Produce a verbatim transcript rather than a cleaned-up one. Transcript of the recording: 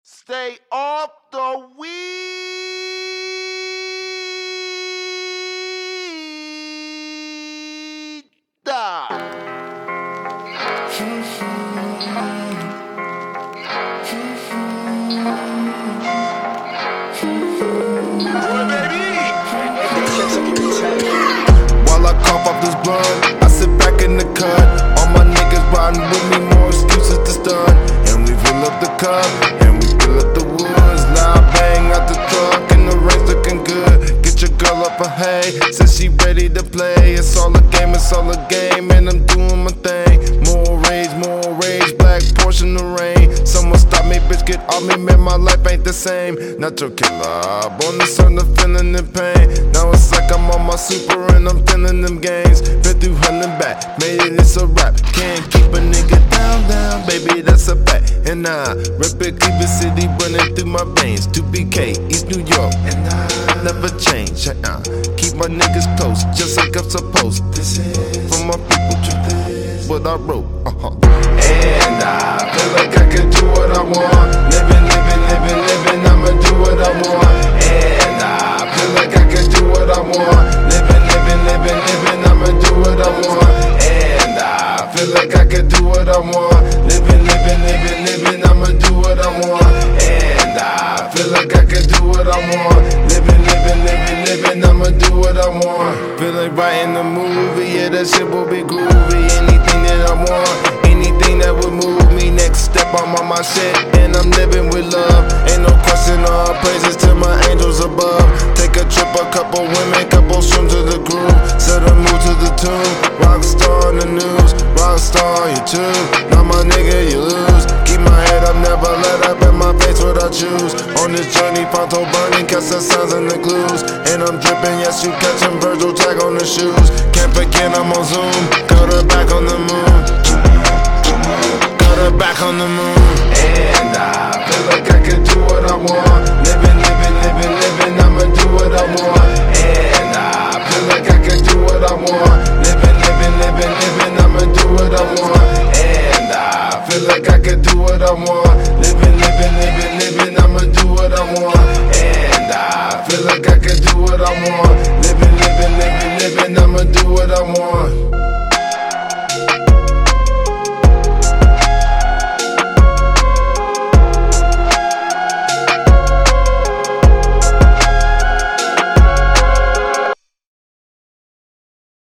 Stay off the weed. While I cough off this blunt, I sit back in the cut. All my niggas riding with me, more excuses to stun. And we fill up the cup, and we fill up the woods. Loud bang out the truck, and the rain's looking good. Get your girl up a hay, says she ready to play. It's all a game, it's all a game, and I'm doing my thing. More rage, more rage, black portion of rain. Someone stop me, bitch, get off me, man, my life ain't the same. Natural killer, born to sun, the feeling the pain. Now it's like I'm on my super and I'm feeling them games. Been through hell and back, made it, it's a rap. Can't keep a nigga down, down, baby, that's a fact. And I rep it, keep it city running through my veins. two B K, East New York, and I never change. Uh-uh. Keep my niggas close, just like I'm supposed. This is for my people, truth is what I wrote. Uh-huh. And I feel like I can do what I want. Living, living, living, living, I'ma do what I want. And I feel like I can do what I want. Living, living, living, living, I'ma do what I want. And I feel like I can do what I want. Living, living, living, living, I'ma do what I want. And I feel like I can do what I want. Living, living, living, living, I'ma do what I want. Feel like writing a movie, yeah, that shit will be groovy. Anything that I want, anything that would move me. Next step, I'm on my shit, and I'm living with love. Ain't no question, all praises to my angels above. Take a trip, a couple women, couple swims to the groove. Set a move to the tune, rockstar in the news. Rockstar, you too, now my nigga, you lose. Keep my head up, never let up in my face what I choose. On this journey, pronto burning, catch the signs and the clues. And I'm dripping, yes, you catching Virgil tag on the shoes. Can't forget I'm on Zoom, got her back on the moon. Got her back on the moon. And I feel like I can do what I want. Living, living, living, living, I'ma do what I want. And I feel like I can do what I want. Living, living, living, living, I'ma do what I want. And I feel like I can do what I want. Living, living, living, living, I'ma do what I want. And I feel like I can do what I want. Living, living, living, living, I'ma do what I want.